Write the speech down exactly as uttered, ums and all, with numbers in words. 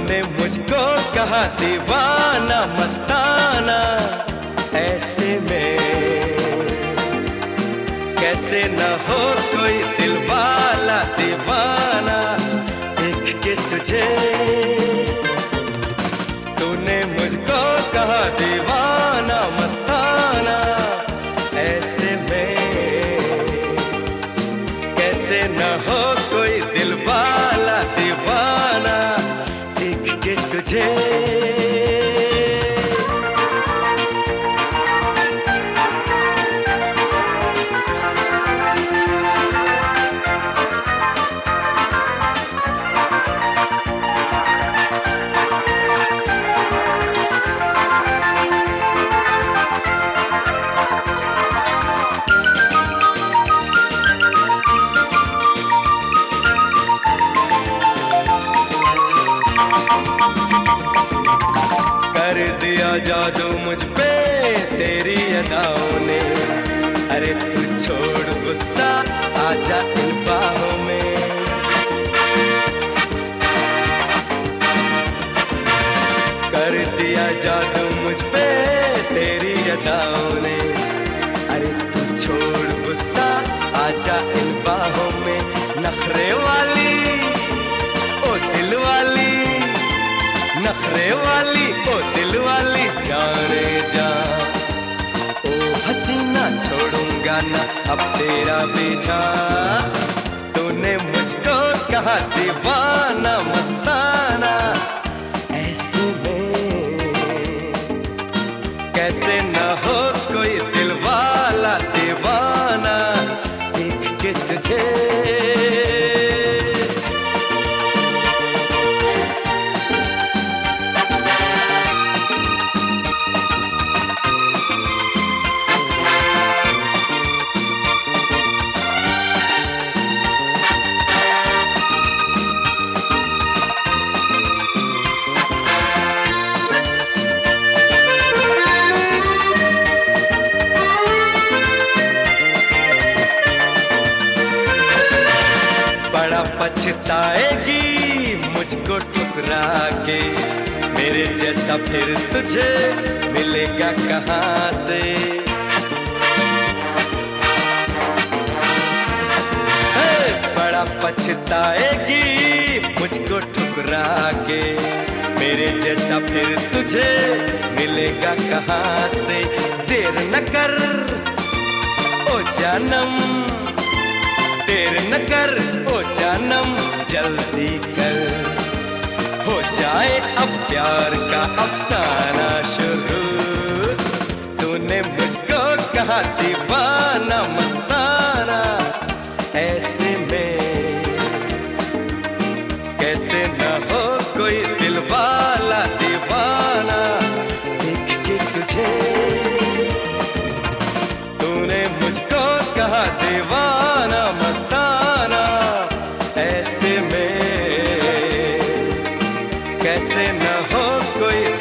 तूने मुझको कहा दीवाना मस्ताना, ऐसे में कैसे न हो कोई दिल वाला दीवाना देख के तुझे। तूने मुझको कहा दीवाना मस्ताना, ऐसे में कैसे न हो कोई दिल वाला दीवाना देख के तुझे। कर दिया जादू मुझ पे तेरी अदाओं ने, अरे तू छोड़ गुस्सा आजा इन बाहों में। कर दिया जादू मुझ पे तेरी अदाओं ने, अरे तू छोड़ गुस्सा आजा इन बाहों में। नखरे वाली ओ दिल वाली, नखरे वाली ओ दिल वाली जाने जा। ओ हसीना छोड़ूंगा ना अब तेरा पीछा। तूने मुझको कहा दीवाना मस्ताना, ऐसे में कैसे न हो कोई दिल वाला दीवाना देख के तुझे। बड़ा पछताएगी मुझको ठुकरा के, मेरे जैसा फिर तुझे मिलेगा कहाँ से। हे बड़ा पछताएगी मुझको ठुकरा के, मेरे जैसा फिर तुझे मिलेगा कहाँ से। देर न कर ओ जानम, देर न कर ओ जानम जल्दी कर, हो जाए अब प्यार का अफसाना शुरू। तूने मुझको कहा दीवाना मस्ताना, ऐसे में कैसे न हो कोई दिल वाला दीवाना देख के तुझे। तूने मुझको कहा दीवाना मस्ताना, ऐसे में कैसे न हो कोई